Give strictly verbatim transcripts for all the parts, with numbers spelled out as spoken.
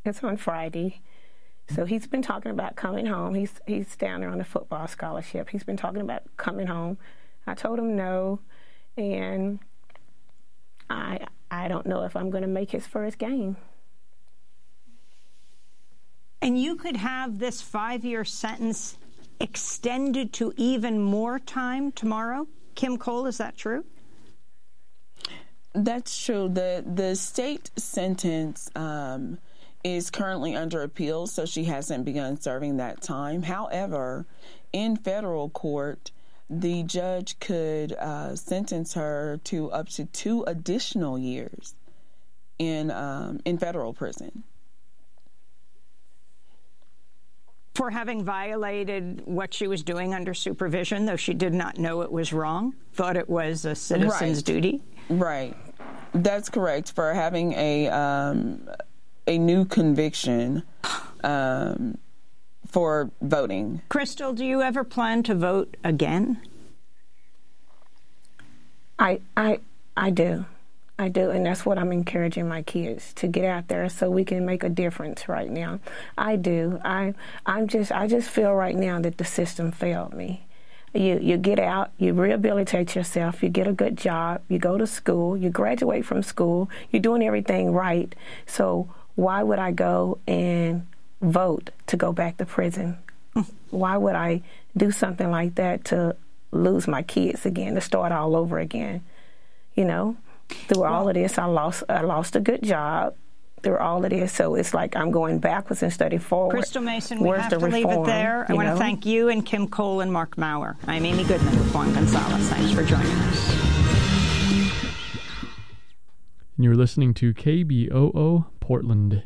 It's on Friday. So he's been talking about coming home. He's he's down there on a football scholarship. He's been talking about coming home. I told him no, and I I don't know if I'm going to make his first game. And you could have this five-year sentence extended to even more time tomorrow? Kim Cole, is that true? That's true. The the state sentence um, is currently under appeal, so she hasn't begun serving that time. However, in federal court, the judge could uh, sentence her to up to two additional years in um, in federal prison. For having violated what she was doing under supervision, though she did not know it was wrong, thought it was a citizen's right. duty? Right. That's correct. For having a um, a new conviction um, for voting. Crystal, do you ever plan to vote again? I I I do. I do, and that's what I'm encouraging my kids to get out there so we can make a difference right now. I do. I I'm just I just feel right now that the system failed me. You you get out, you rehabilitate yourself, you get a good job, you go to school, you graduate from school, you're doing everything right. So why would I go and vote to go back to prison? Why would I do something like that to lose my kids again, to start all over again? You know? Through all of this, I lost I lost a good job. Through all of this, so it's like I'm going backwards instead of forward. Crystal Mason, we Where's have the to reform, leave it there. I want to thank you and Kim Cole and Mark Maurer. I'm Amy Goodman with Juan Gonzalez. Thanks for joining us. And you're listening to K B O O Portland.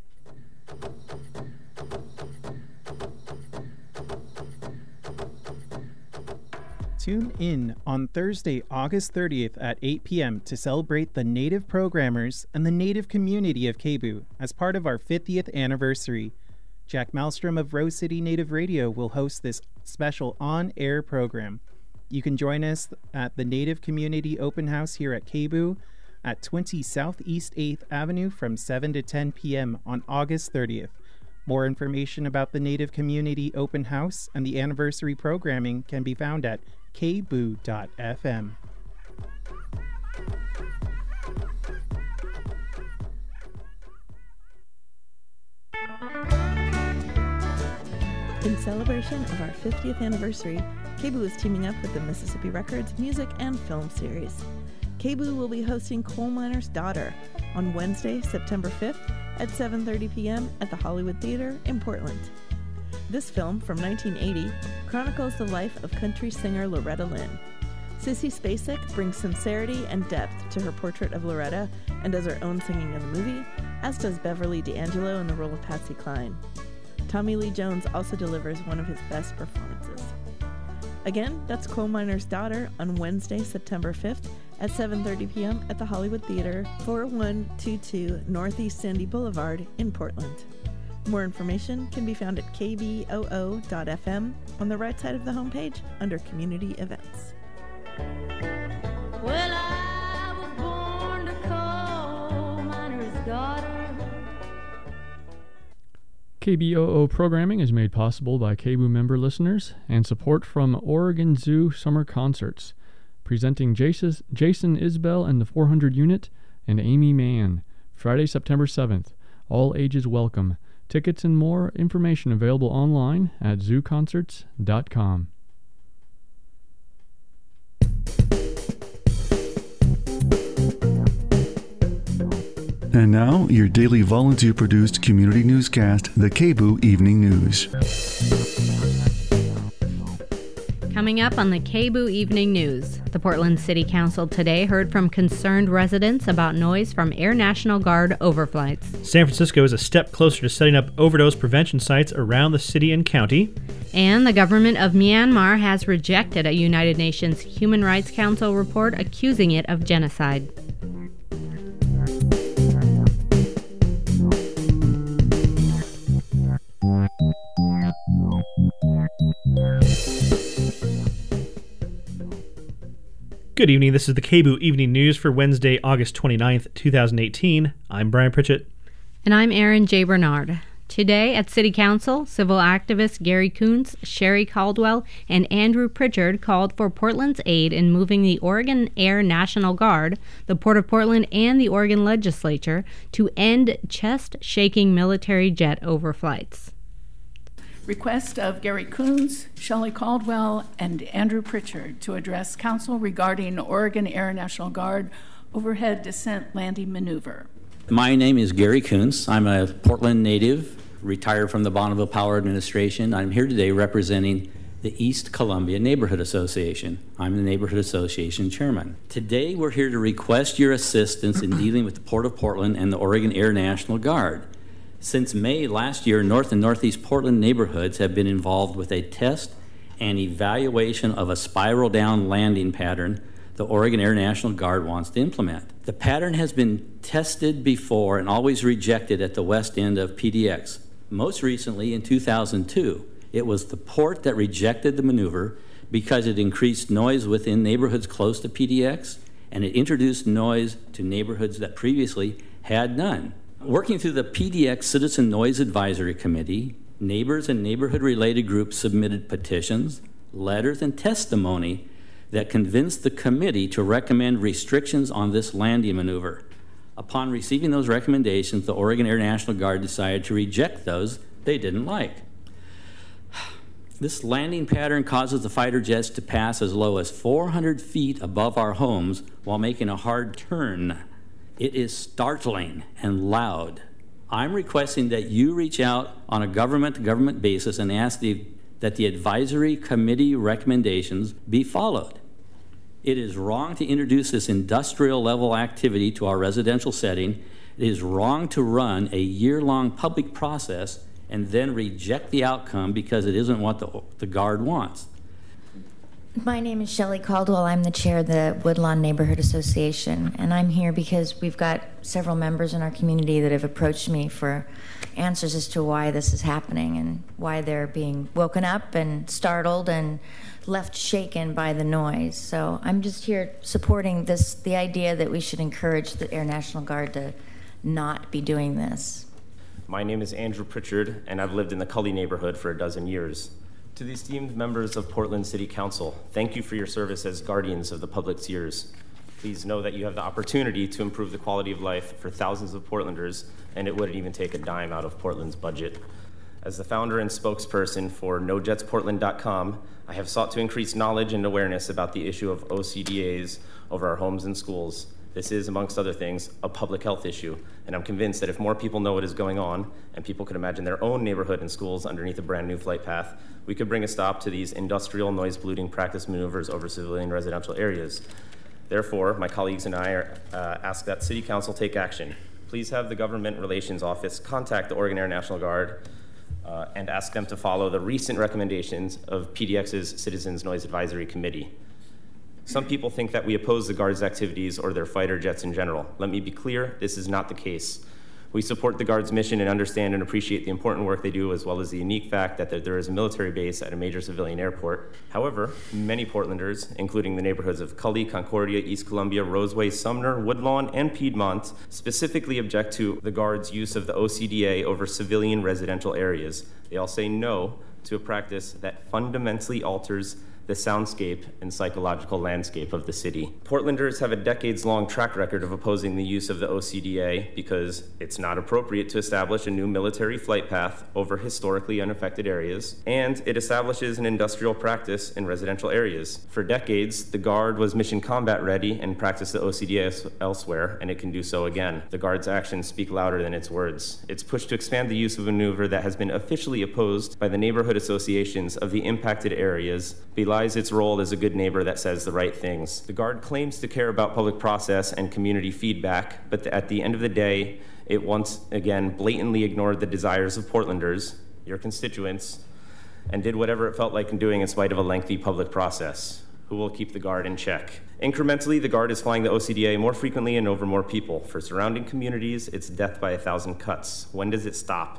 Tune in on Thursday, August thirtieth at eight p.m. to celebrate the Native programmers and the Native community of K B U as part of our fiftieth anniversary. Jack Malmstrom of Rose City Native Radio will host this special on-air program. You can join us at the Native Community Open House here at K B U at twenty Southeast eighth Avenue from seven to ten p.m. on August thirtieth. More information about the Native Community Open House and the anniversary programming can be found at k b u dot f m. In celebration of our fiftieth anniversary, K B U is teaming up with the Mississippi Records Music and Film Series. K B U will be hosting Coal Miner's Daughter on Wednesday, September fifth at seven thirty p.m. at the Hollywood Theater in Portland. This film, from nineteen eighty, chronicles the life of country singer Loretta Lynn. Sissy Spacek brings sincerity and depth to her portrait of Loretta and does her own singing in the movie, as does Beverly D'Angelo in the role of Patsy Cline. Tommy Lee Jones also delivers one of his best performances. Again, that's Coal Miner's Daughter on Wednesday, September fifth at seven thirty p.m. at the Hollywood Theater, forty-one twenty-two Northeast Sandy Boulevard in Portland. More information can be found at k b o o dot f m on the right side of the homepage under Community Events. Well, I was born to coal miner's daughter. K B O O programming is made possible by K B U member listeners and support from Oregon Zoo Summer Concerts, presenting Jason, Jason Isbell and the four hundred Unit and Amy Mann, Friday, September seventh. All ages welcome. Tickets and more information available online at zoo concerts dot com. And now, your daily volunteer-produced community newscast, the K B U Evening News. Coming up on the K B U Evening News, the Portland City Council today heard from concerned residents about noise from Air National Guard overflights. San Francisco is a step closer to setting up overdose prevention sites around the city and county. And the government of Myanmar has rejected a United Nations Human Rights Council report accusing it of genocide. Good evening, this is the K B U Evening News for Wednesday, August twenty-ninth, twenty eighteen. I'm Brian Pritchett. And I'm Erin J. Bernard. Today at City Council, civil activists Gary Coons, Sherry Caldwell, and Andrew Pritchard called for Portland's aid in moving the Oregon Air National Guard, the Port of Portland, and the Oregon Legislature to end chest-shaking military jet overflights. Request of Gary Coons, Shelley Caldwell, and Andrew Pritchard to address Council regarding Oregon Air National Guard overhead descent landing maneuver. My name is Gary Coons. I'm a Portland native, retired from the Bonneville Power Administration. I'm here today representing the East Columbia Neighborhood Association. I'm the Neighborhood Association chairman. Today we're here to request your assistance in dealing with the Port of Portland and the Oregon Air National Guard. Since May last year, North and Northeast Portland neighborhoods have been involved with a test and evaluation of a spiral down landing pattern the Oregon Air National Guard wants to implement. The pattern has been tested before and always rejected at the west end of P D X. Most recently, in two thousand two, it was the port that rejected the maneuver because it increased noise within neighborhoods close to P D X, and it introduced noise to neighborhoods that previously had none. Working through the P D X Citizen Noise Advisory Committee, neighbors and neighborhood-related groups submitted petitions, letters, and testimony that convinced the committee to recommend restrictions on this landing maneuver. Upon receiving those recommendations, the Oregon Air National Guard decided to reject those they didn't like. This landing pattern causes the fighter jets to pass as low as four hundred feet above our homes while making a hard turn. It is startling and loud. I'm requesting that you reach out on a government-to-government basis and ask the, that the advisory committee recommendations be followed. It is wrong to introduce this industrial level activity to our residential setting. It is wrong to run a year-long public process and then reject the outcome because it isn't what the, the Guard wants. My name is Shelley Caldwell. I'm the chair of the Woodlawn Neighborhood Association, and I'm here because we've got several members in our community that have approached me for answers as to why this is happening and why they're being woken up and startled and left shaken by the noise. So I'm just here supporting this, the idea that we should encourage the Air National Guard to not be doing this. My name is Andrew Pritchard, and I've lived in the Cully neighborhood for a dozen years. To the esteemed members of Portland City Council, thank you for your service as guardians of the public's ears. Please know that you have the opportunity to improve the quality of life for thousands of Portlanders, and it wouldn't even take a dime out of Portland's budget. As the founder and spokesperson for no jets portland dot com, I have sought to increase knowledge and awareness about the issue of O C D As over our homes and schools. This is, amongst other things, a public health issue, and I'm convinced that if more people know what is going on, and people could imagine their own neighborhood and schools underneath a brand new flight path, we could bring a stop to these industrial noise polluting practice maneuvers over civilian residential areas. Therefore, my colleagues and I are, uh, ask that City Council take action. Please have the Government Relations Office contact the Oregon Air National Guard uh, and ask them to follow the recent recommendations of P D X's Citizens Noise Advisory Committee. Some people think that we oppose the Guard's activities or their fighter jets in general. Let me be clear, this is not the case. We support the Guard's mission and understand and appreciate the important work they do, as well as the unique fact that there is a military base at a major civilian airport. However, many Portlanders, including the neighborhoods of Cully, Concordia, East Columbia, Roseway, Sumner, Woodlawn, and Piedmont, specifically object to the Guard's use of the O C D A over civilian residential areas. They all say no to a practice that fundamentally alters the soundscape and psychological landscape of the city. Portlanders have a decades-long track record of opposing the use of the O C D A because it's not appropriate to establish a new military flight path over historically unaffected areas, and it establishes an industrial practice in residential areas. For decades, the Guard was mission combat ready and practiced the O C D A elsewhere, and it can do so again. The Guard's actions speak louder than its words. Its push to expand the use of a maneuver that has been officially opposed by the neighborhood associations of the impacted areas belies its role as a good neighbor that says the right things. The Guard claims to care about public process and community feedback, but at the end of the day, it once again blatantly ignored the desires of Portlanders, your constituents, and did whatever it felt like in doing in spite of a lengthy public process. Who will keep the Guard in check? Incrementally, the Guard is flying the O C D A more frequently and over more people. For surrounding communities, it's death by a thousand cuts. When does it stop?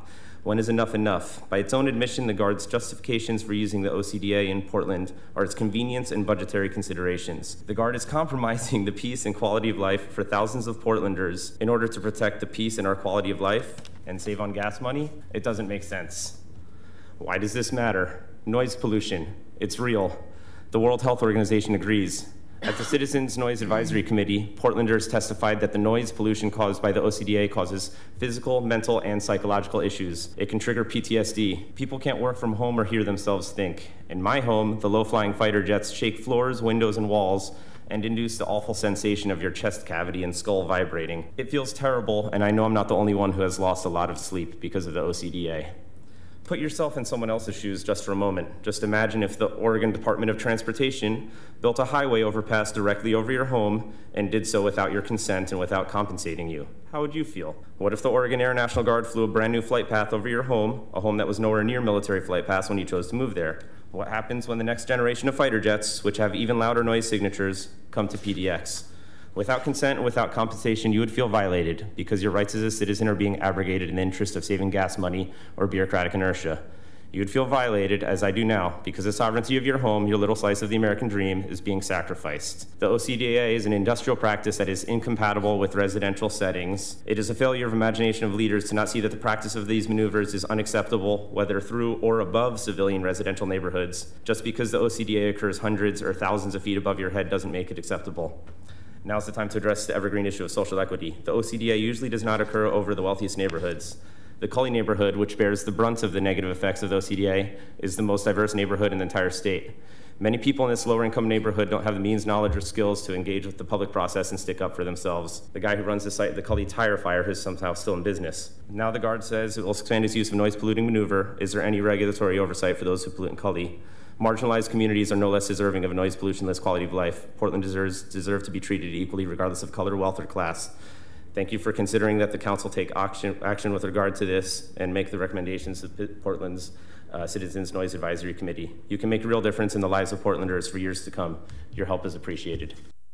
When is enough enough? By its own admission, the Guard's justifications for using the O C D A in Portland are its convenience and budgetary considerations. The Guard is compromising the peace and quality of life for thousands of Portlanders in order to protect the peace and our quality of life and save on gas money? It doesn't make sense. Why does this matter? Noise pollution. It's real. The World Health Organization agrees. At the Citizens Noise Advisory Committee, Portlanders testified that the noise pollution caused by the O C D A causes physical, mental, and psychological issues. It can trigger P T S D. People can't work from home or hear themselves think. In my home, the low-flying fighter jets shake floors, windows, and walls and induce the awful sensation of your chest cavity and skull vibrating. It feels terrible, and I know I'm not the only one who has lost a lot of sleep because of the O C D A. Put yourself in someone else's shoes just for a moment. Just imagine if the Oregon Department of Transportation built a highway overpass directly over your home and did so without your consent and without compensating you. How would you feel? What if the Oregon Air National Guard flew a brand new flight path over your home, a home that was nowhere near military flight paths when you chose to move there? What happens when the next generation of fighter jets, which have even louder noise signatures, come to P D X? Without consent and without compensation, you would feel violated because your rights as a citizen are being abrogated in the interest of saving gas money or bureaucratic inertia. You would feel violated, as I do now, because the sovereignty of your home, your little slice of the American dream, is being sacrificed. The O C D A is an industrial practice that is incompatible with residential settings. It is a failure of imagination of leaders to not see that the practice of these maneuvers is unacceptable, whether through or above civilian residential neighborhoods. Just because the O C D A occurs hundreds or thousands of feet above your head doesn't make it acceptable. Now's the time to address the evergreen issue of social equity. The O C D A usually does not occur over the wealthiest neighborhoods. The Cully neighborhood, which bears the brunt of the negative effects of the O C D A, is the most diverse neighborhood in the entire state. Many people in this lower income neighborhood don't have the means, knowledge, or skills to engage with the public process and stick up for themselves. The guy who runs the site, the Cully Tire Fire, is somehow still in business. Now the Guard says it will expand its use of noise polluting maneuver. Is there any regulatory oversight for those who pollute in Cully? Marginalized communities are no less deserving of a noise pollution-less quality of life. Portland deserves deserve to be treated equally regardless of color, wealth, or class. Thank you for considering that the council take action, action with regard to this and make the recommendations of Portland's uh, Citizens Noise Advisory Committee. You can make a real difference in the lives of Portlanders for years to come. Your help is appreciated.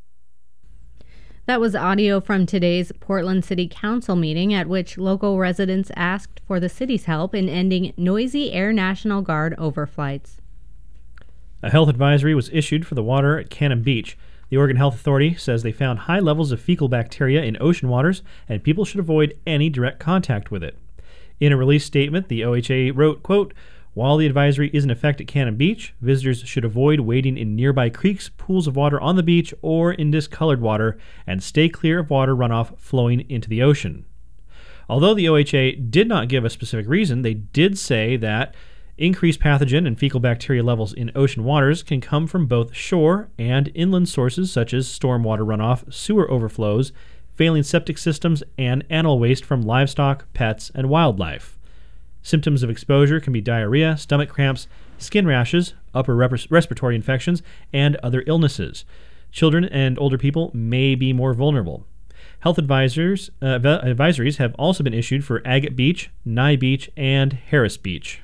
That was audio from today's Portland City Council meeting at which local residents asked for the city's help in ending noisy Air National Guard overflights. A health advisory was issued for the water at Cannon Beach. The Oregon Health Authority says they found high levels of fecal bacteria in ocean waters and people should avoid any direct contact with it. In a release statement, the O H A wrote, quote, "While the advisory is in effect at Cannon Beach, visitors should avoid wading in nearby creeks, pools of water on the beach, or in discolored water, and stay clear of water runoff flowing into the ocean." Although the O H A did not give a specific reason, they did say that increased pathogen and fecal bacteria levels in ocean waters can come from both shore and inland sources such as stormwater runoff, sewer overflows, failing septic systems, and animal waste from livestock, pets, and wildlife. Symptoms of exposure can be diarrhea, stomach cramps, skin rashes, upper rep- respiratory infections, and other illnesses. Children and older people may be more vulnerable. Health advisors, uh, advisories have also been issued for Agate Beach, Nye Beach, and Harris Beach.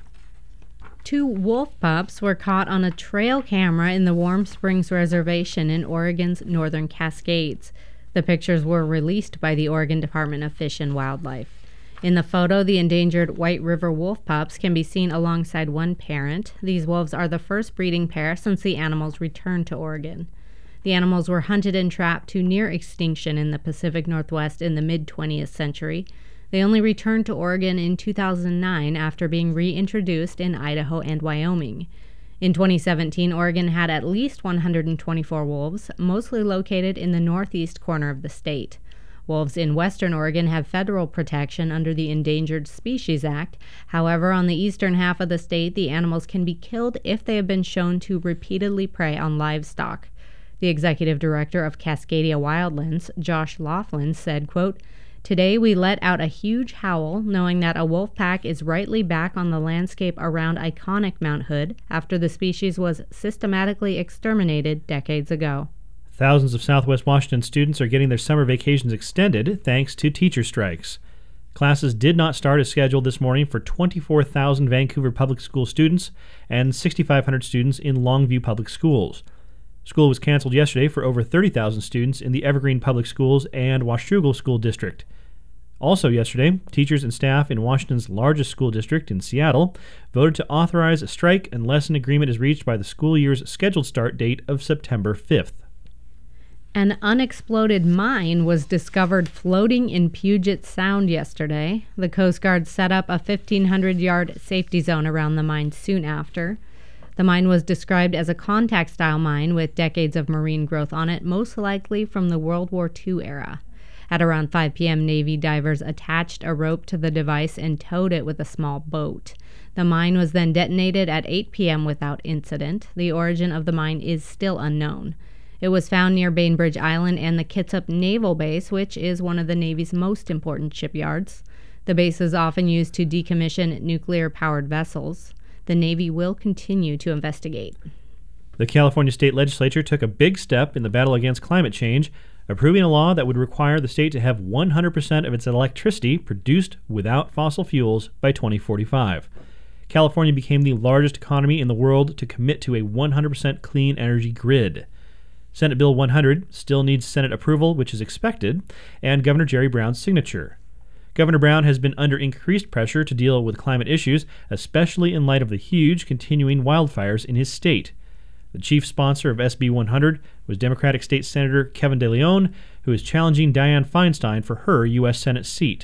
Two wolf pups were caught on a trail camera in the Warm Springs Reservation in Oregon's Northern Cascades. The pictures were released by the Oregon Department of Fish and Wildlife. In the photo, the endangered White River wolf pups can be seen alongside one parent. These wolves are the first breeding pair since the animals returned to Oregon. The animals were hunted and trapped to near extinction in the Pacific Northwest in the mid-twentieth century. They only returned to Oregon in two thousand nine after being reintroduced in Idaho and Wyoming. In twenty seventeen, Oregon had at least one hundred twenty-four wolves, mostly located in the northeast corner of the state. Wolves in western Oregon have federal protection under the Endangered Species Act. However, on the eastern half of the state, the animals can be killed if they have been shown to repeatedly prey on livestock. The executive director of Cascadia Wildlands, Josh Laughlin, said, quote, "Today we let out a huge howl, knowing that a wolf pack is rightly back on the landscape around iconic Mount Hood after the species was systematically exterminated decades ago." Thousands of Southwest Washington students are getting their summer vacations extended thanks to teacher strikes. Classes did not start as scheduled this morning for twenty-four thousand Vancouver Public School students and six thousand five hundred students in Longview Public Schools. School was canceled yesterday for over thirty thousand students in the Evergreen Public Schools and Washougal School District. Also yesterday, teachers and staff in Washington's largest school district in Seattle voted to authorize a strike unless an agreement is reached by the school year's scheduled start date of September fifth. An unexploded mine was discovered floating in Puget Sound yesterday. The Coast Guard set up a fifteen hundred yard safety zone around the mine soon after. The mine was described as a contact-style mine with decades of marine growth on it, most likely from the World War Two era. At around five p.m., Navy divers attached a rope to the device and towed it with a small boat. The mine was then detonated at eight p.m. without incident. The origin of the mine is still unknown. It was found near Bainbridge Island and the Kitsap Naval Base, which is one of the Navy's most important shipyards. The base is often used to decommission nuclear-powered vessels. The Navy will continue to investigate. The California State Legislature took a big step in the battle against climate change, approving a law that would require the state to have one hundred percent of its electricity produced without fossil fuels by twenty forty-five. California became the largest economy in the world to commit to a one hundred percent clean energy grid. Senate Bill one hundred still needs Senate approval, which is expected, and Governor Jerry Brown's signature. Governor Brown has been under increased pressure to deal with climate issues, especially in light of the huge continuing wildfires in his state. The chief sponsor of S B one hundred was Democratic State Senator Kevin De Leon, who is challenging Dianne Feinstein for her U S Senate seat.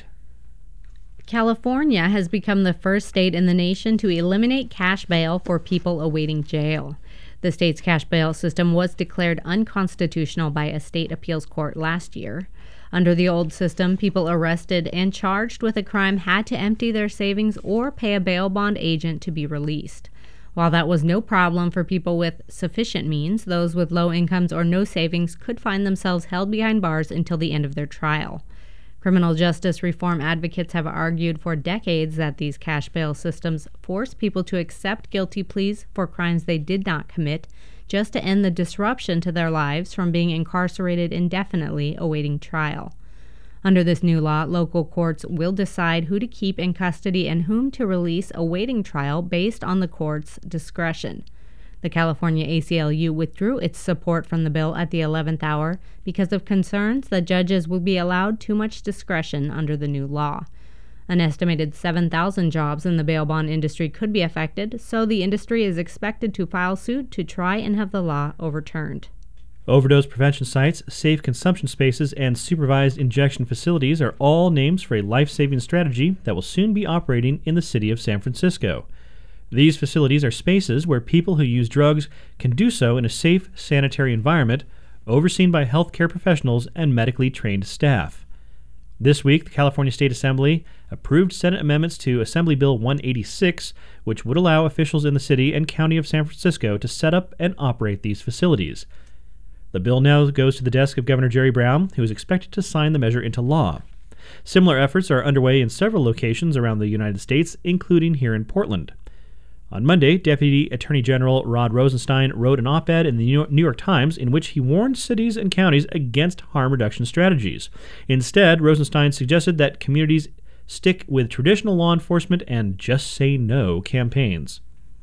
California has become the first state in the nation to eliminate cash bail for people awaiting jail. The state's cash bail system was declared unconstitutional by a state appeals court last year. Under the old system, people arrested and charged with a crime had to empty their savings or pay a bail bond agent to be released. While that was no problem for people with sufficient means, those with low incomes or no savings could find themselves held behind bars until the end of their trial. Criminal justice reform advocates have argued for decades that these cash bail systems force people to accept guilty pleas for crimes they did not commit, just to end the disruption to their lives from being incarcerated indefinitely awaiting trial. Under this new law, local courts will decide who to keep in custody and whom to release awaiting trial based on the court's discretion. The California A C L U withdrew its support from the bill at the eleventh hour because of concerns that judges will be allowed too much discretion under the new law. An estimated seven thousand jobs in the bail bond industry could be affected, so the industry is expected to file suit to try and have the law overturned. Overdose prevention sites, safe consumption spaces, and supervised injection facilities are all names for a life-saving strategy that will soon be operating in the city of San Francisco. These facilities are spaces where people who use drugs can do so in a safe, sanitary environment, overseen by healthcare professionals and medically trained staff. This week, the California State Assembly approved Senate amendments to Assembly Bill one eighty-six, which would allow officials in the city and county of San Francisco to set up and operate these facilities. The bill now goes to the desk of Governor Jerry Brown, who is expected to sign the measure into law. Similar efforts are underway in several locations around the United States, including here in Portland. On Monday, Deputy Attorney General Rod Rosenstein wrote an op-ed in the New York Times in which he warned cities and counties against harm reduction strategies. Instead, Rosenstein suggested that communities stick with traditional law enforcement and just say no campaigns.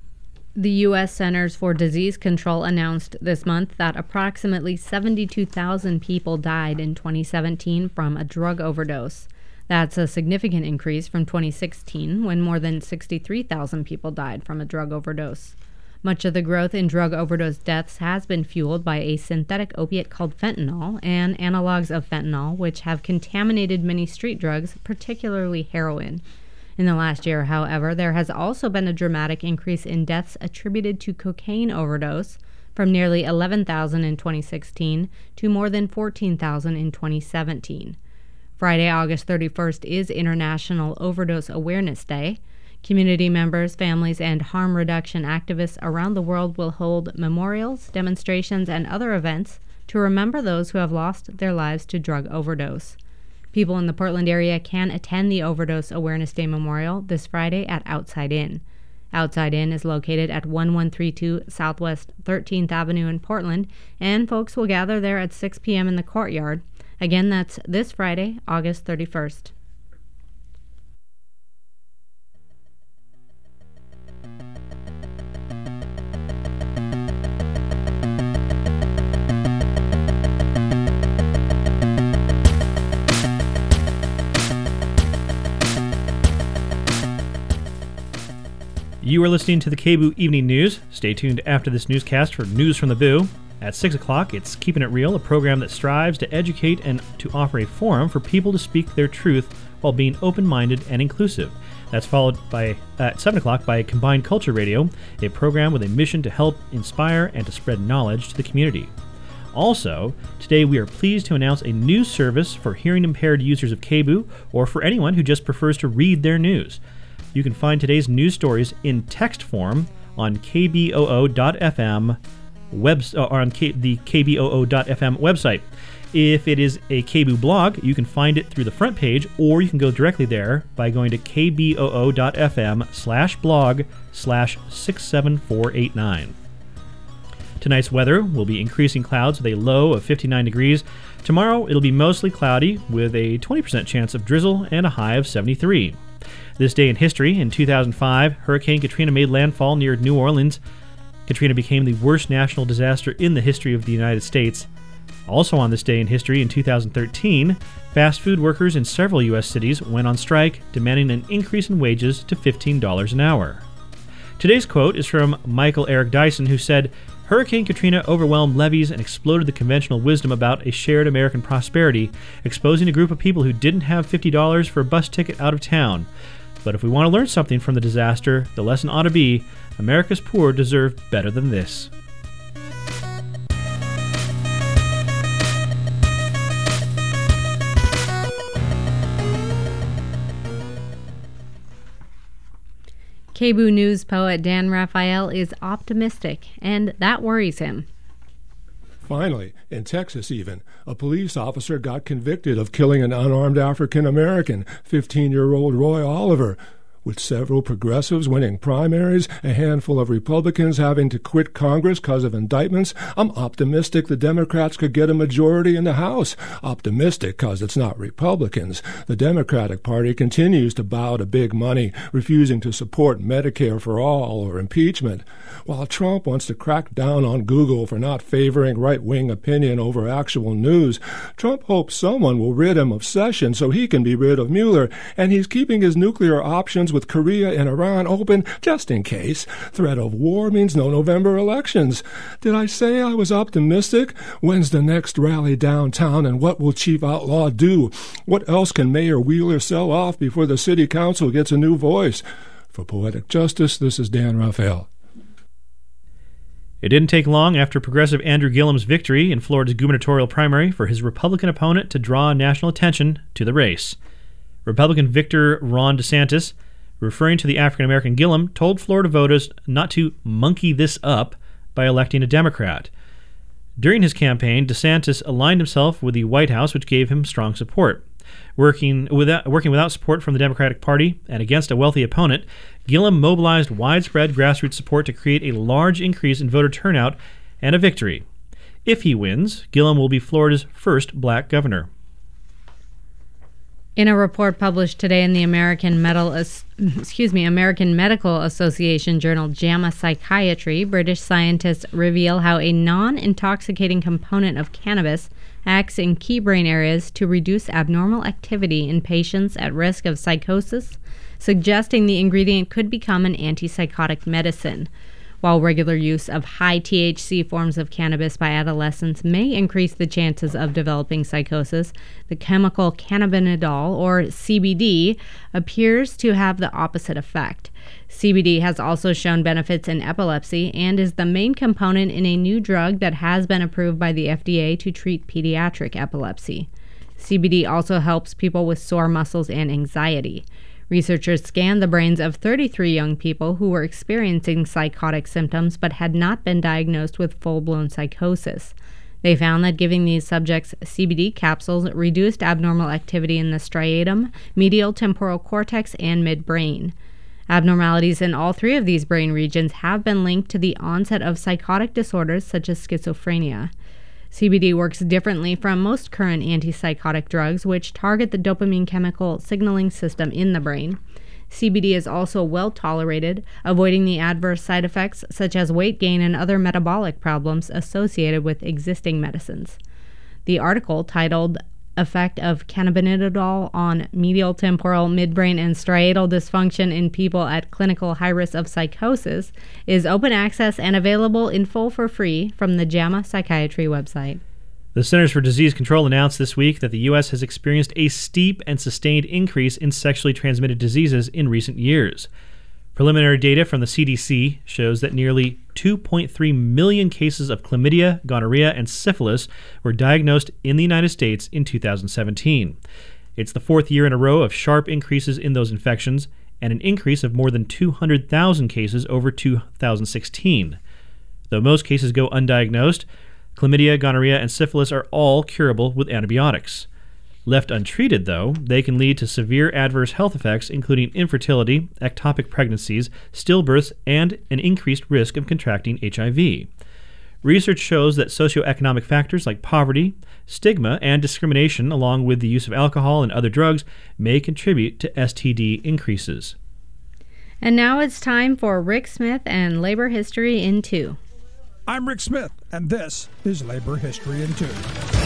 The U S Centers for Disease Control announced this month that approximately seventy-two thousand people died in twenty seventeen from a drug overdose. That's a significant increase from twenty sixteen, when more than sixty-three thousand people died from a drug overdose. Much of the growth in drug overdose deaths has been fueled by a synthetic opiate called fentanyl and analogs of fentanyl, which have contaminated many street drugs, particularly heroin. In the last year, however, there has also been a dramatic increase in deaths attributed to cocaine overdose, from nearly eleven thousand in twenty sixteen to more than fourteen thousand in twenty seventeen. Friday, August thirty-first is International Overdose Awareness Day. Community members, families, and harm reduction activists around the world will hold memorials, demonstrations, and other events to remember those who have lost their lives to drug overdose. People in the Portland area can attend the Overdose Awareness Day Memorial this Friday at Outside Inn. Outside Inn is located at eleven thirty-two Southwest thirteenth Avenue in Portland, and folks will gather there at six p.m. in the courtyard. Again, that's this Friday, August thirty-first. You are listening to the KBOO Evening News. Stay tuned after this newscast for News from the Boo. At six o'clock, it's Keeping It Real, a program that strives to educate and to offer a forum for people to speak their truth while being open-minded and inclusive. That's followed by at seven o'clock by Combined Culture Radio, a program with a mission to help inspire and to spread knowledge to the community. Also, today we are pleased to announce a new service for hearing-impaired users of KBOO, or for anyone who just prefers to read their news. You can find today's news stories in text form on K B O O dot F M web, uh, or on K, the K B O O dot F M website. If it is a KBOO blog, you can find it through the front page, or you can go directly there by going to K B O O dot F M slash blog slash six seven four eight nine. Tonight's weather will be increasing clouds with a low of fifty-nine degrees. Tomorrow, it'll be mostly cloudy with a twenty percent chance of drizzle and a high of seventy-three. This day in history, in two thousand five, Hurricane Katrina made landfall near New Orleans. Katrina became the worst national disaster in the history of the United States. Also on this day in history, in two thousand thirteen, fast food workers in several U S cities went on strike, demanding an increase in wages to fifteen dollars an hour. Today's quote is from Michael Eric Dyson, who said, "Hurricane Katrina overwhelmed levees and exploded the conventional wisdom about a shared American prosperity, exposing a group of people who didn't have fifty dollars for a bus ticket out of town. But if we want to learn something from the disaster, the lesson ought to be, America's poor deserve better than this." KBOO News poet Dan Raphael is optimistic, and that worries him. Finally, in Texas even, a police officer got convicted of killing an unarmed African-American, fifteen-year-old Roy Oliver. With several progressives winning primaries, a handful of Republicans having to quit Congress because of indictments, I'm optimistic the Democrats could get a majority in the House. Optimistic because it's not Republicans. The Democratic Party continues to bow to big money, refusing to support Medicare for all or impeachment. While Trump wants to crack down on Google for not favoring right-wing opinion over actual news, Trump hopes someone will rid him of Sessions so he can be rid of Mueller, and he's keeping his nuclear options with Korea and Iran open just in case. Threat of war means no November elections. Did I say I was optimistic? When's the next rally downtown, and what will Chief Outlaw do? What else can Mayor Wheeler sell off before the city council gets a new voice? For Poetic Justice, this is Dan Raphael. It didn't take long after Progressive Andrew Gillum's victory in Florida's gubernatorial primary for his Republican opponent to draw national attention to the race. Republican Victor Ron DeSantis, referring to the African-American Gillum, told Florida voters not to monkey this up by electing a Democrat. During his campaign, DeSantis aligned himself with the White House, which gave him strong support. Working without, working without support from the Democratic Party and against a wealthy opponent, Gillum mobilized widespread grassroots support to create a large increase in voter turnout and a victory. If he wins, Gillum will be Florida's first black governor. In a report published today in the American Medical, excuse me, American Medical Association journal JAMA Psychiatry, British scientists reveal how a non-intoxicating component of cannabis acts in key brain areas to reduce abnormal activity in patients at risk of psychosis, suggesting the ingredient could become an antipsychotic medicine. While regular use of high T H C forms of cannabis by adolescents may increase the chances of developing psychosis, the chemical cannabinol, or C B D, appears to have the opposite effect. C B D has also shown benefits in epilepsy and is the main component in a new drug that has been approved by the F D A to treat pediatric epilepsy. C B D also helps people with sore muscles and anxiety. Researchers scanned the brains of thirty-three young people who were experiencing psychotic symptoms but had not been diagnosed with full-blown psychosis. They found that giving these subjects C B D capsules reduced abnormal activity in the striatum, medial temporal cortex, and midbrain. Abnormalities in all three of these brain regions have been linked to the onset of psychotic disorders such as schizophrenia. C B D works differently from most current antipsychotic drugs, which target the dopamine chemical signaling system in the brain. C B D is also well tolerated, avoiding the adverse side effects such as weight gain and other metabolic problems associated with existing medicines. The article, titled effect of cannabidiol on medial temporal midbrain and striatal dysfunction in people at clinical high risk of psychosis, is open access and available in full for free from the JAMA Psychiatry website. The Centers for Disease Control announced this week that the U S has experienced a steep and sustained increase in sexually transmitted diseases in recent years. Preliminary data from the C D C shows that nearly two point three million cases of chlamydia, gonorrhea, and syphilis were diagnosed in the United States in two thousand seventeen. It's the fourth year in a row of sharp increases in those infections and an increase of more than two hundred thousand cases over two thousand sixteen. Though most cases go undiagnosed, chlamydia, gonorrhea, and syphilis are all curable with antibiotics. Left untreated, though, they can lead to severe adverse health effects, including infertility, ectopic pregnancies, stillbirths, and an increased risk of contracting H I V. Research shows that socioeconomic factors like poverty, stigma, and discrimination, along with the use of alcohol and other drugs, may contribute to S T D increases. And now it's time for Rick Smith and Labor History in Two. I'm Rick Smith, and this is Labor History in Two.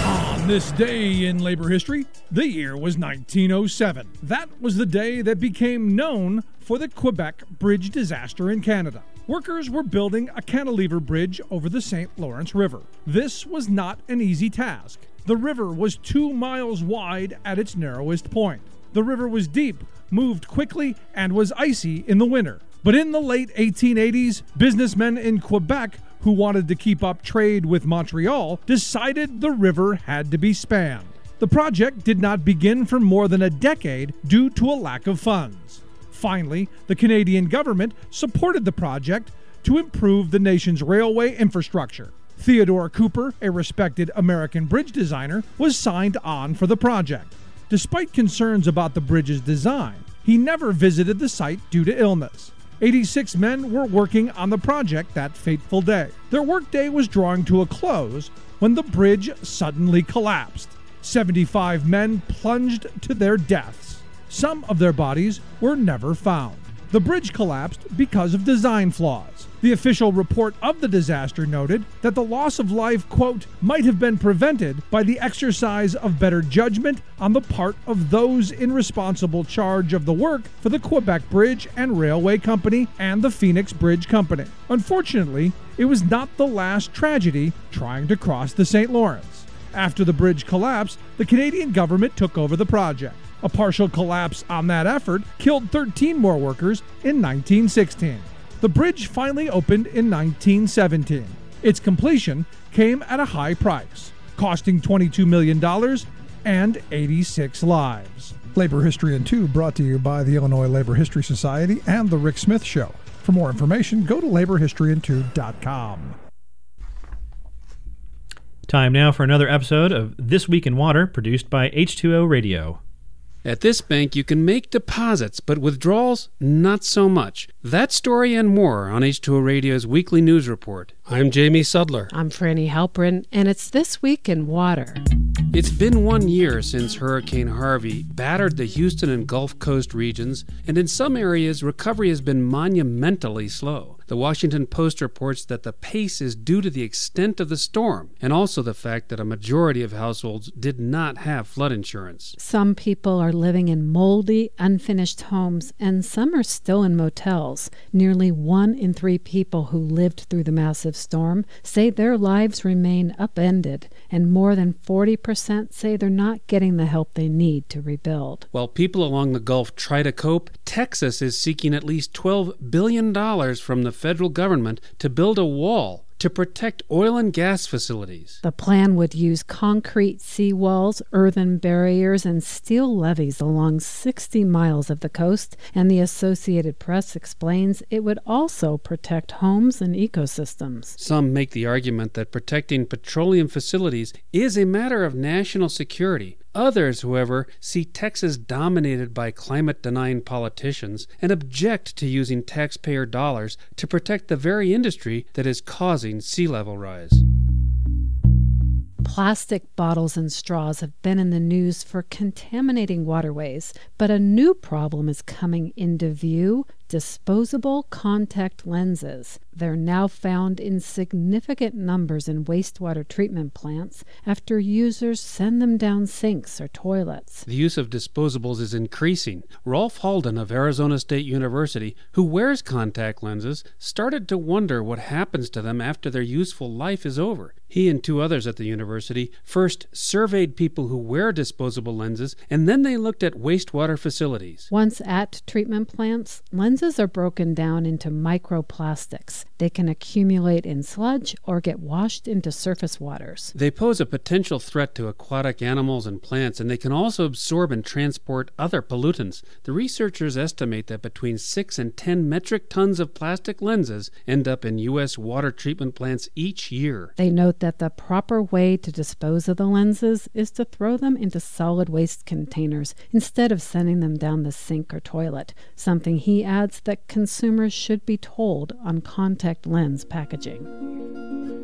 On this day in labor history, the year was nineteen oh seven. That was the day that became known for the Quebec Bridge disaster in Canada. Workers were building a cantilever bridge over the Saint Lawrence River. This was not an easy task. The river was two miles wide at its narrowest point. The river was deep, moved quickly, and was icy in the winter. But in the late eighteen eighties, businessmen in Quebec who wanted to keep up trade with Montreal decided the river had to be spanned. The project did not begin for more than a decade due to a lack of funds. Finally, the Canadian government supported the project to improve the nation's railway infrastructure. Theodore Cooper, a respected American bridge designer, was signed on for the project. Despite concerns about the bridge's design, he never visited the site due to illness. eighty-six men were working on the project that fateful day. Their workday was drawing to a close when the bridge suddenly collapsed. seventy-five men plunged to their deaths. Some of their bodies were never found. The bridge collapsed because of design flaws. The official report of the disaster noted that the loss of life, quote, might have been prevented by the exercise of better judgment on the part of those in responsible charge of the work for the Quebec Bridge and Railway Company and the Phoenix Bridge Company. Unfortunately, it was not the last tragedy trying to cross the Saint Lawrence. After the bridge collapsed, the Canadian government took over the project. A partial collapse on that effort killed thirteen more workers in nineteen sixteen. The bridge finally opened in nineteen seventeen. Its completion came at a high price, costing twenty-two million dollars and eighty-six lives. Labor History in Two brought to you by the Illinois Labor History Society and The Rick Smith Show. For more information, go to labor history in two dot com. Time now for another episode of This Week in Water, produced by H two O Radio. At this bank, you can make deposits, but withdrawals, not so much. That story and more on H two O Radio's weekly news report. I'm Jamie Sudler. I'm Franny Halperin, and it's This Week in Water. It's been one year since Hurricane Harvey battered the Houston and Gulf Coast regions, and in some areas, recovery has been monumentally slow. The Washington Post reports that the pace is due to the extent of the storm, and also the fact that a majority of households did not have flood insurance. Some people are living in moldy, unfinished homes, and some are still in motels. Nearly one in three people who lived through the massive storm say their lives remain upended, and more than forty percent say they're not getting the help they need to rebuild. While people along the Gulf try to cope, Texas is seeking at least twelve billion dollars from the federal government to build a wall to protect oil and gas facilities. The plan would use concrete seawalls, earthen barriers, and steel levees along sixty miles of the coast, and the Associated Press explains it would also protect homes and ecosystems. Some make the argument that protecting petroleum facilities is a matter of national security. Others, however, see Texas dominated by climate-denying politicians and object to using taxpayer dollars to protect the very industry that is causing sea level rise. Plastic bottles and straws have been in the news for contaminating waterways, but a new problem is coming into view: disposable contact lenses. They're now found in significant numbers in wastewater treatment plants after users send them down sinks or toilets. The use of disposables is increasing. Rolf Halden of Arizona State University, who wears contact lenses, started to wonder what happens to them after their useful life is over. He and two others at the university first surveyed people who wear disposable lenses, and then they looked at wastewater facilities. Once at treatment plants, lenses are broken down into microplastics. They can accumulate in sludge or get washed into surface waters. They pose a potential threat to aquatic animals and plants, and they can also absorb and transport other pollutants. The researchers estimate that between six and ten metric tons of plastic lenses end up in U S water treatment plants each year. They note that the proper way to dispose of the lenses is to throw them into solid waste containers instead of sending them down the sink or toilet, something he adds that consumers should be told on contact lens packaging.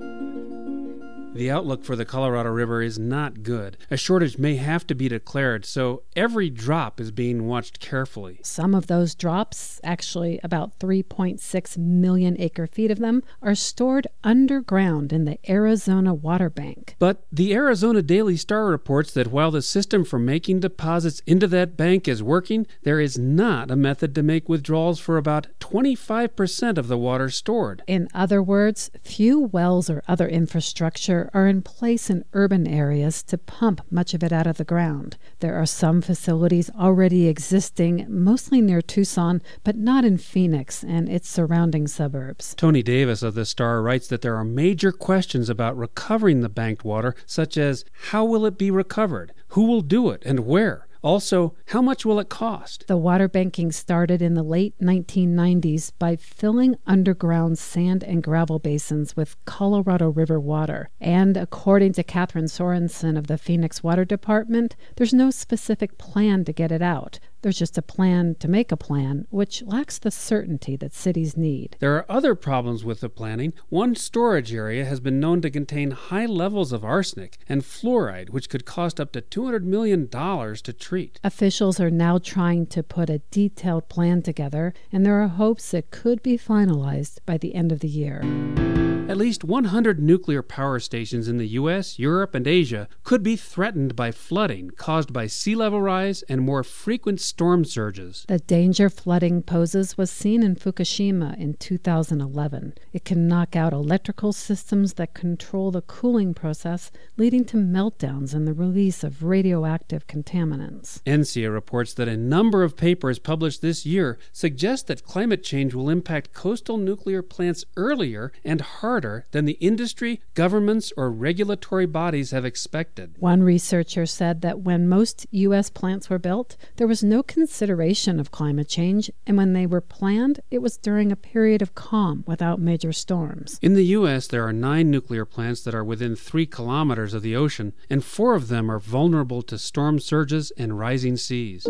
The outlook for the Colorado River is not good. A shortage may have to be declared, so every drop is being watched carefully. Some of those drops, actually about three point six million acre feet of them, are stored underground in the Arizona Water Bank. But the Arizona Daily Star reports that while the system for making deposits into that bank is working, there is not a method to make withdrawals for about twenty-five percent of the water stored. In other words, few wells or other infrastructure are in place in urban areas to pump much of it out of the ground. There are some facilities already existing, mostly near Tucson, but not in Phoenix and its surrounding suburbs. Tony Davis of the Star writes that there are major questions about recovering the banked water, such as how will it be recovered, who will do it, and where? Also, how much will it cost? The water banking started in the late nineteen nineties by filling underground sand and gravel basins with Colorado River water. And according to Catherine Sorensen of the Phoenix Water Department, there's no specific plan to get it out. There's just a plan to make a plan, which lacks the certainty that cities need. There are other problems with the planning. One storage area has been known to contain high levels of arsenic and fluoride, which could cost up to two hundred million dollars to treat. Officials are now trying to put a detailed plan together, and there are hopes it could be finalized by the end of the year. At least one hundred nuclear power stations in the U S, Europe, and Asia could be threatened by flooding caused by sea level rise and more frequent storm surges. The danger flooding poses was seen in Fukushima in two thousand eleven. It can knock out electrical systems that control the cooling process, leading to meltdowns and the release of radioactive contaminants. N C I A reports that a number of papers published this year suggest that climate change will impact coastal nuclear plants earlier and harder than the industry, governments, or regulatory bodies have expected. One researcher said that when most U S plants were built, there was no consideration of climate change, and when they were planned, it was during a period of calm without major storms. In the U S, there are nine nuclear plants that are within three kilometers of the ocean, and four of them are vulnerable to storm surges and rising seas.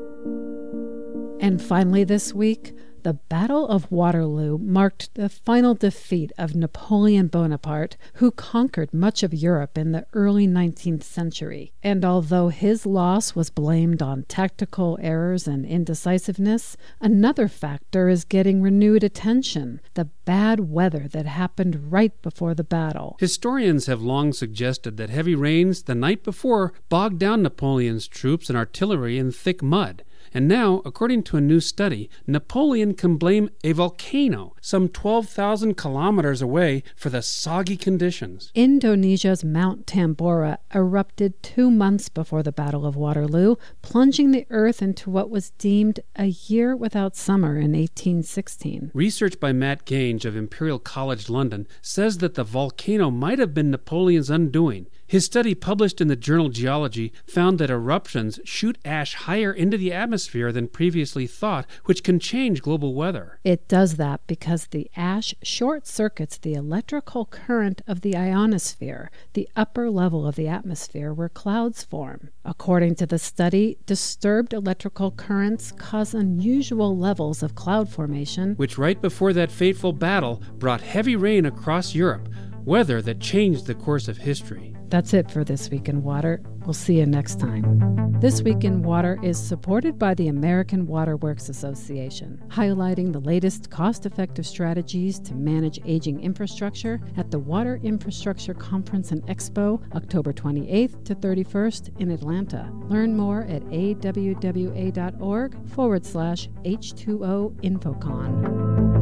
And finally this week, the Battle of Waterloo marked the final defeat of Napoleon Bonaparte, who conquered much of Europe in the early nineteenth century. And although his loss was blamed on tactical errors and indecisiveness, another factor is getting renewed attention: the bad weather that happened right before the battle. Historians have long suggested that heavy rains the night before bogged down Napoleon's troops and artillery in thick mud. And now, according to a new study, Napoleon can blame a volcano some twelve thousand kilometers away for the soggy conditions. Indonesia's Mount Tambora erupted two months before the Battle of Waterloo, plunging the earth into what was deemed a year without summer in eighteen sixteen. Research by Matt Gange of Imperial College London says that the volcano might have been Napoleon's undoing. His study, published in the journal Geology, found that eruptions shoot ash higher into the atmosphere than previously thought, which can change global weather. It does that because the ash short-circuits the electrical current of the ionosphere, the upper level of the atmosphere where clouds form. According to the study, disturbed electrical currents cause unusual levels of cloud formation, which right before that fateful battle brought heavy rain across Europe, weather that changed the course of history. That's it for This Week in Water. We'll see you next time. This Week in Water is supported by the American Water Works Association, highlighting the latest cost-effective strategies to manage aging infrastructure at the Water Infrastructure Conference and Expo, October twenty-eighth to thirty-first in Atlanta. Learn more at awwa.org forward slash H2O Infocon.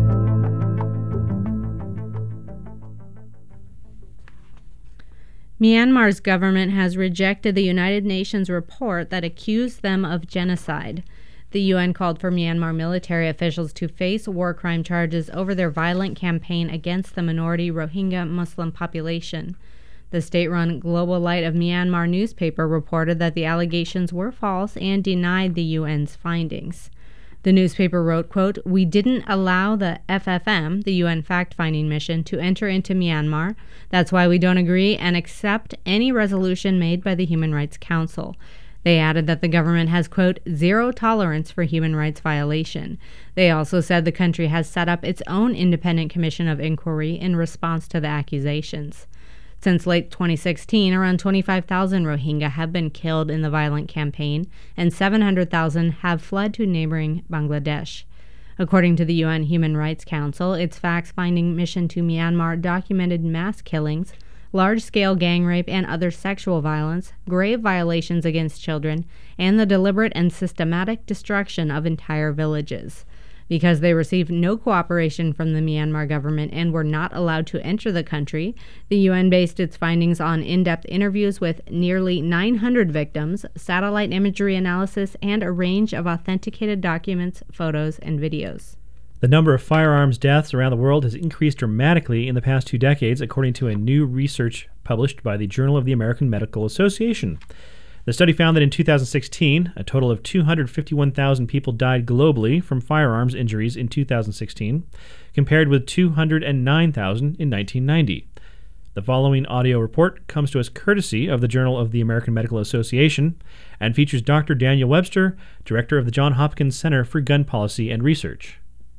Myanmar's government has rejected the United Nations report that accused them of genocide. The U N called for Myanmar military officials to face war crime charges over their violent campaign against the minority Rohingya Muslim population. The state-run Global Light of Myanmar newspaper reported that the allegations were false and denied the U N's findings. The newspaper wrote, quote, "We didn't allow the F F M, the U N fact-finding mission, to enter into Myanmar. That's why we don't agree and accept any resolution made by the Human Rights Council." They added that the government has, quote, "zero tolerance for human rights violation." They also said the country has set up its own independent commission of inquiry in response to the accusations. Since late twenty sixteen, around twenty-five thousand Rohingya have been killed in the violent campaign, and seven hundred thousand have fled to neighboring Bangladesh. According to the U N Human Rights Council, its facts-finding mission to Myanmar documented mass killings, large-scale gang rape and other sexual violence, grave violations against children, and the deliberate and systematic destruction of entire villages. Because they received no cooperation from the Myanmar government and were not allowed to enter the country, the U N based its findings on in-depth interviews with nearly nine hundred victims, satellite imagery analysis, and a range of authenticated documents, photos, and videos. The number of firearms deaths around the world has increased dramatically in the past two decades, according to a new research published by the Journal of the American Medical Association. The study found that in two thousand sixteen, a total of two hundred fifty-one thousand people died globally from firearms injuries in two thousand sixteen, compared with two hundred nine thousand in nineteen ninety. The following audio report comes to us courtesy of the Journal of the American Medical Association and features Doctor Daniel Webster, director of the Johns Hopkins Center for Gun Policy and Research.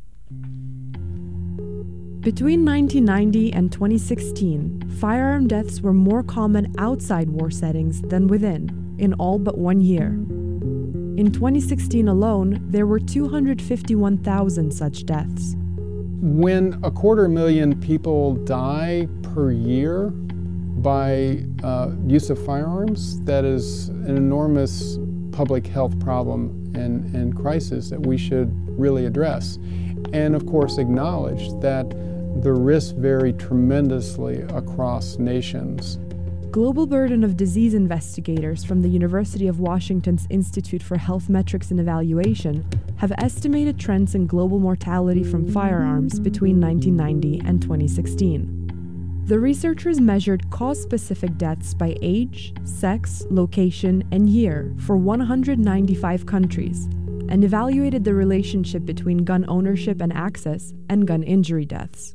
Between nineteen ninety and twenty sixteen, firearm deaths were more common outside war settings than within, in all but one year. In twenty sixteen alone, there were two hundred fifty-one thousand such deaths. When a quarter million people die per year by uh, use of firearms, that is an enormous public health problem and, and crisis that we should really address. And of course acknowledge that the risks vary tremendously across nations. Global burden of disease investigators from the University of Washington's Institute for Health Metrics and Evaluation have estimated trends in global mortality from firearms between nineteen ninety and twenty sixteen. The researchers measured cause-specific deaths by age, sex, location, and year for one hundred ninety-five countries and evaluated the relationship between gun ownership and access and gun injury deaths.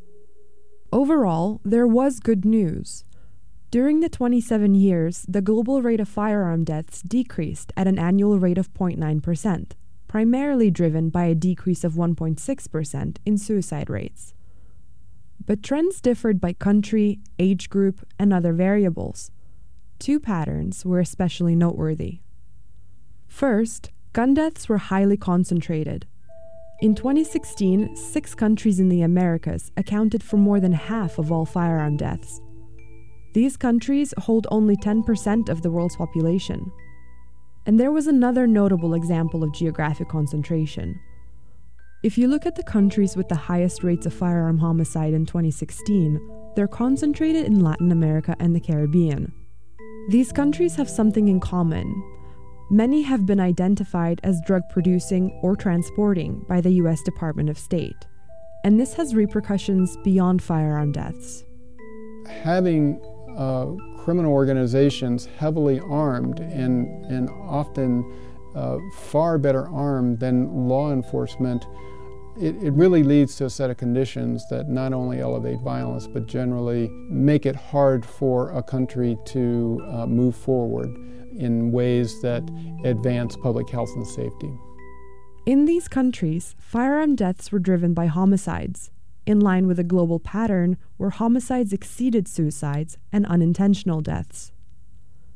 Overall, there was good news. During the twenty-seven years, the global rate of firearm deaths decreased at an annual rate of zero point nine percent, primarily driven by a decrease of one point six percent in suicide rates. But trends differed by country, age group, and other variables. Two patterns were especially noteworthy. First, gun deaths were highly concentrated. In twenty sixteen, six countries in the Americas accounted for more than half of all firearm deaths. These countries hold only ten percent of the world's population. And there was another notable example of geographic concentration. If you look at the countries with the highest rates of firearm homicide in twenty sixteen, they're concentrated in Latin America and the Caribbean. These countries have something in common. Many have been identified as drug-producing or transporting by the U S Department of State, and this has repercussions beyond firearm deaths. Having uh, criminal organizations heavily armed and, and often uh, far better armed than law enforcement, it, it really leads to a set of conditions that not only elevate violence, but generally make it hard for a country to uh, move forward in ways that advance public health and safety. In these countries, firearm deaths were driven by homicides, in line with a global pattern where homicides exceeded suicides and unintentional deaths.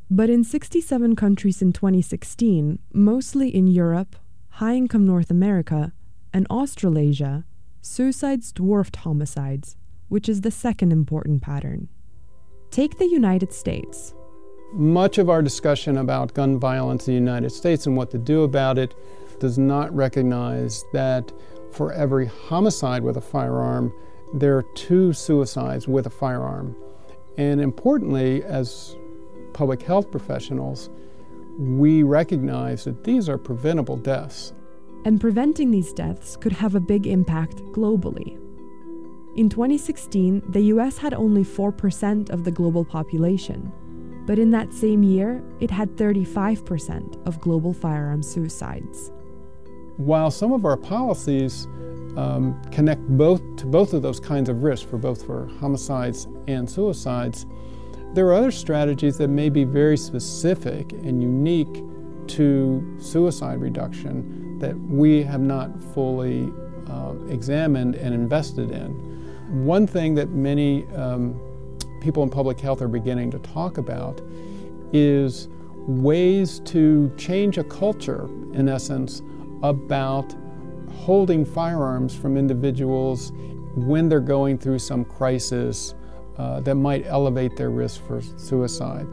But in sixty-seven countries in twenty sixteen, mostly in Europe, high-income North America, and Australasia, suicides dwarfed homicides, which is the second important pattern. Take the United States. Much of our discussion about gun violence in the United States and what to do about it does not recognize that for every homicide with a firearm, there are two suicides with a firearm. And importantly, as public health professionals, we recognize that these are preventable deaths. And preventing these deaths could have a big impact globally. In twenty sixteen, the U S had only four percent of the global population, but in that same year, it had thirty-five percent of global firearm suicides. While some of our policies um, connect both to both of those kinds of risks, for both for homicides and suicides, there are other strategies that may be very specific and unique to suicide reduction that we have not fully uh, examined and invested in. One thing that many um, people in public health are beginning to talk about is ways to change a culture, in essence, about holding firearms from individuals when they're going through some crisis uh, that might elevate their risk for suicide.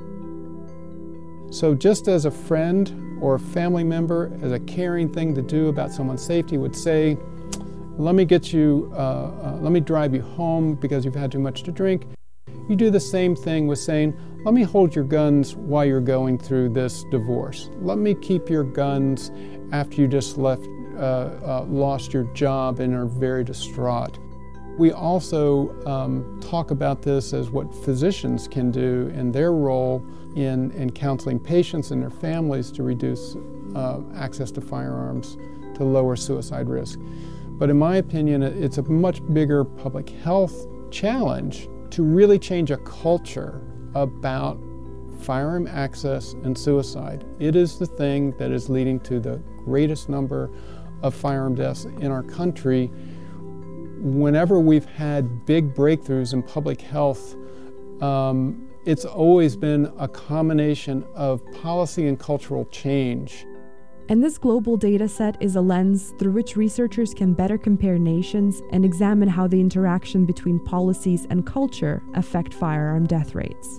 So just as a friend or a family member, as a caring thing to do about someone's safety would say, let me get you, uh, uh, let me drive you home because you've had too much to drink. You do the same thing with saying, let me hold your guns while you're going through this divorce. Let me keep your guns after you just left, uh, uh, lost your job and are very distraught. We also um, talk about this as what physicians can do in their role in, in counseling patients and their families to reduce uh, access to firearms to lower suicide risk. But in my opinion, it's a much bigger public health challenge to really change a culture about firearm access and suicide. It is the thing that is leading to the greatest number of firearm deaths in our country. Whenever we've had big breakthroughs in public health, um, it's always been a combination of policy and cultural change. And this global data set is a lens through which researchers can better compare nations and examine how the interaction between policies and culture affect firearm death rates.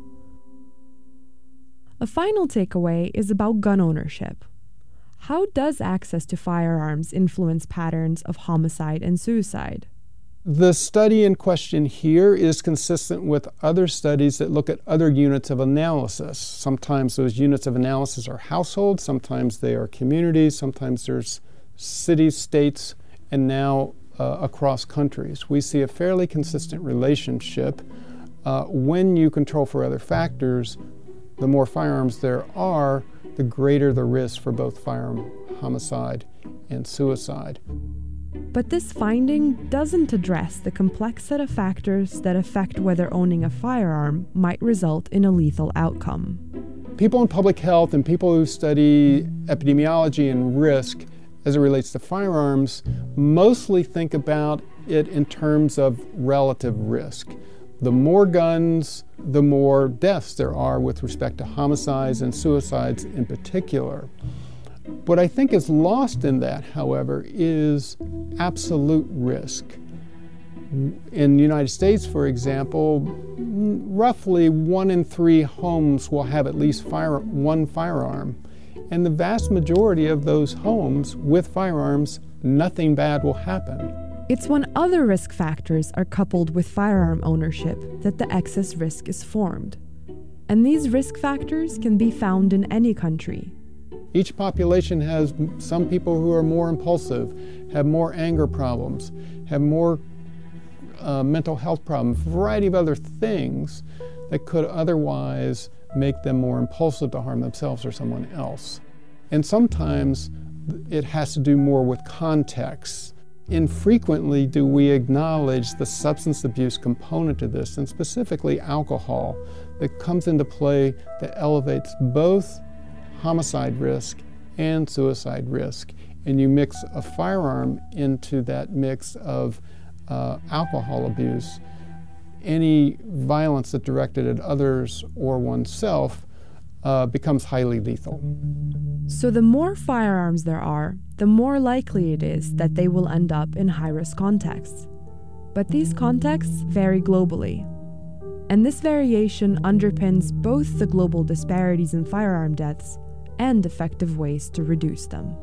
A final takeaway is about gun ownership. How does access to firearms influence patterns of homicide and suicide? The study in question here is consistent with other studies that look at other units of analysis. Sometimes those units of analysis are households, sometimes they are communities, sometimes there's cities, states, and now uh, across countries. We see a fairly consistent relationship. Uh, when you control for other factors, the more firearms there are, the greater the risk for both firearm homicide and suicide. But this finding doesn't address the complex set of factors that affect whether owning a firearm might result in a lethal outcome. People in public health and people who study epidemiology and risk as it relates to firearms mostly think about it in terms of relative risk. The more guns, the more deaths there are with respect to homicides and suicides in particular. What I think is lost in that, however, is absolute risk. In the United States, for example, roughly one in three homes will have at least fire, one firearm. And the vast majority of those homes with firearms, nothing bad will happen. It's when other risk factors are coupled with firearm ownership that the excess risk is formed. And these risk factors can be found in any country. Each population has some people who are more impulsive, have more anger problems, have more uh, mental health problems, a variety of other things that could otherwise make them more impulsive to harm themselves or someone else. And sometimes it has to do more with context. Infrequently do we acknowledge the substance abuse component to this, and specifically alcohol, that comes into play that elevates both homicide risk and suicide risk. And you mix a firearm into that mix of uh, alcohol abuse. Any violence that's directed at others or oneself uh, becomes highly lethal. So the more firearms there are, the more likely it is that they will end up in high-risk contexts. But these contexts vary globally. And this variation underpins both the global disparities in firearm deaths and effective ways to reduce them.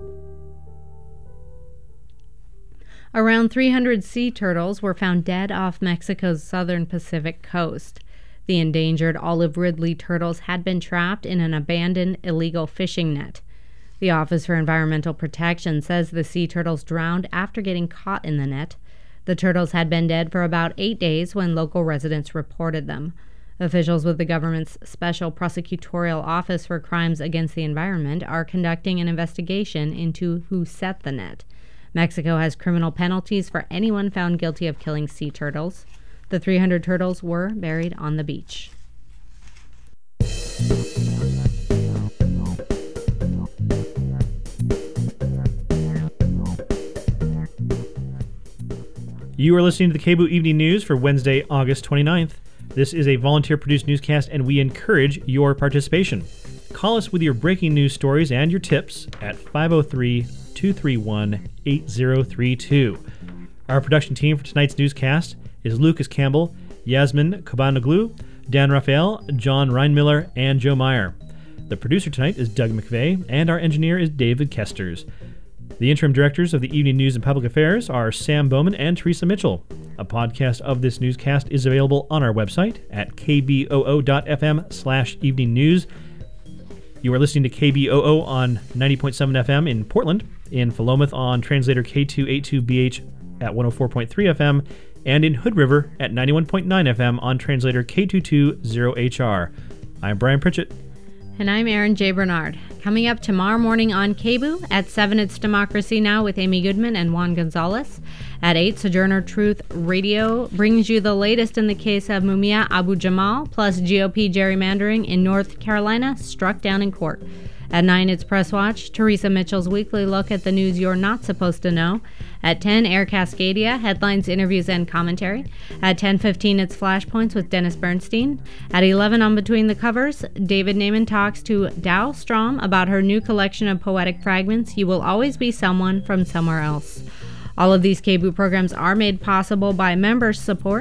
Around three hundred sea turtles were found dead off Mexico's southern Pacific coast. The endangered olive ridley turtles had been trapped in an abandoned illegal fishing net. The Office for Environmental Protection says the sea turtles drowned after getting caught in the net. The turtles had been dead for about eight days when local residents reported them. Officials with the government's Special Prosecutorial Office for Crimes Against the Environment are conducting an investigation into who set the net. Mexico has criminal penalties for anyone found guilty of killing sea turtles. The three hundred turtles were buried on the beach. You are listening to the KBOO Evening News for Wednesday, August twenty-ninth. This is a volunteer-produced newscast, and we encourage your participation. Call us with your breaking news stories and your tips at five oh three, two three one, eight oh three two. Our production team for tonight's newscast is Lucas Campbell, Yasmin Kabanaglu, Dan Raphael, John Reinmiller, and Joe Meyer. The producer tonight is Doug McVeigh, and our engineer is David Kesters. The interim directors of the Evening News and Public Affairs are Sam Bowman and Teresa Mitchell. A podcast of this newscast is available on our website at k b o o dot f m slash evening news. You are listening to K B O O on ninety point seven F M in Portland, in Philomath on translator K two eighty-two B H at one oh four point three F M, and in Hood River at ninety-one point nine F M on translator K two twenty H R. I'm Brian Pritchett. And I'm Erin J. Bernard. Coming up tomorrow morning on KBOO, at seven it's Democracy Now! With Amy Goodman and Juan Gonzalez. At eight, Sojourner Truth Radio brings you the latest in the case of Mumia Abu-Jamal, plus G O P gerrymandering in North Carolina struck down in court. At nine, it's Press Watch, Teresa Mitchell's weekly look at the news you're not supposed to know. At ten, Air Cascadia, headlines, interviews, and commentary. At ten fifteen, it's Flashpoints with Dennis Bernstein. At eleven, on Between the Covers, David Naiman talks to Dow Strom about her new collection of poetic fragments, You Will Always Be Someone from Somewhere Else. All of these KBOO programs are made possible by members' support.